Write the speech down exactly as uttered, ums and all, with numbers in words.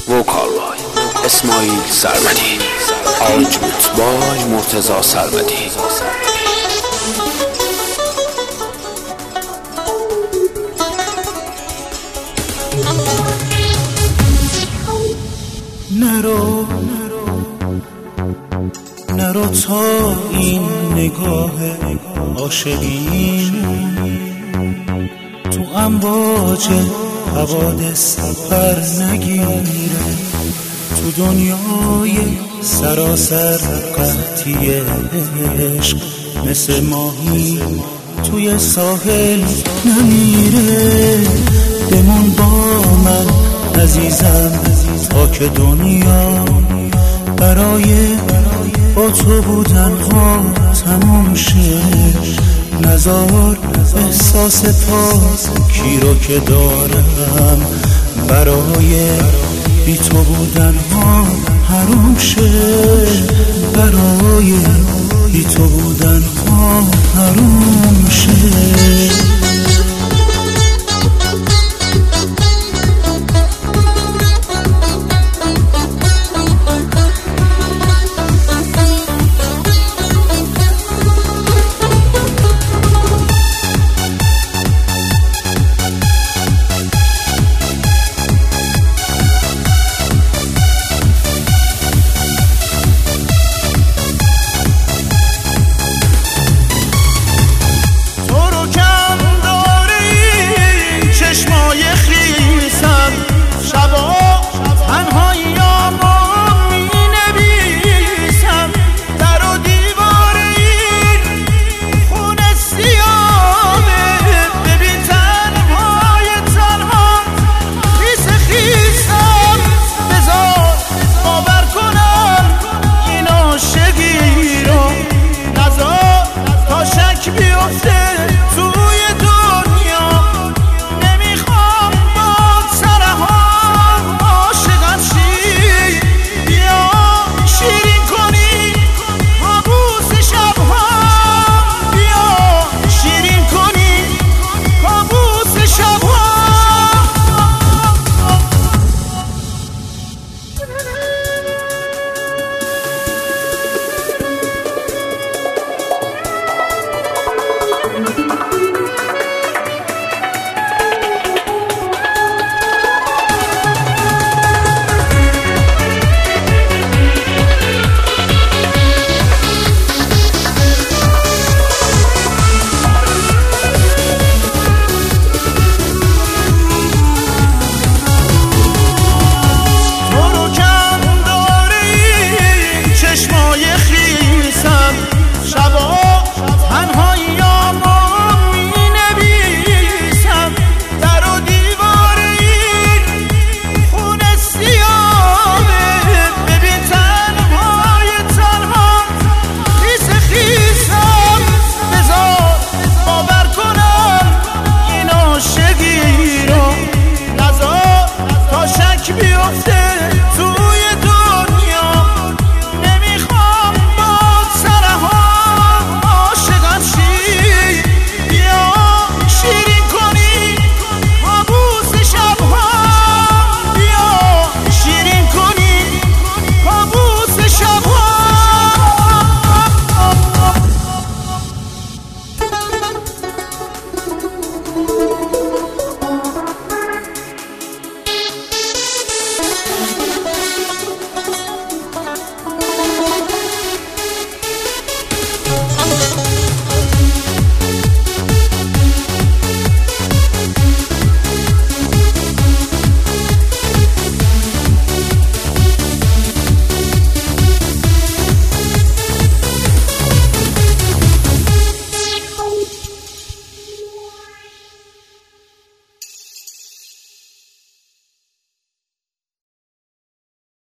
وکال بای اسماعیل سرمدی، آرنجمنت بای مرتضی سرمدی. نرو نرو تا این نگاه عاشقین تو امواج حوادث پر نگیره، تو دنیای سراسر قحطی عشق مثل ماهی توی ساحل نمیره. بمون با من عزیزم تا که دنیا برای با تو بودن ها تموم شه. نزار احساس پاکی رو که دارم برای بی تو بودن ها حروم شه، برای بی تو بودن ها حروم شه.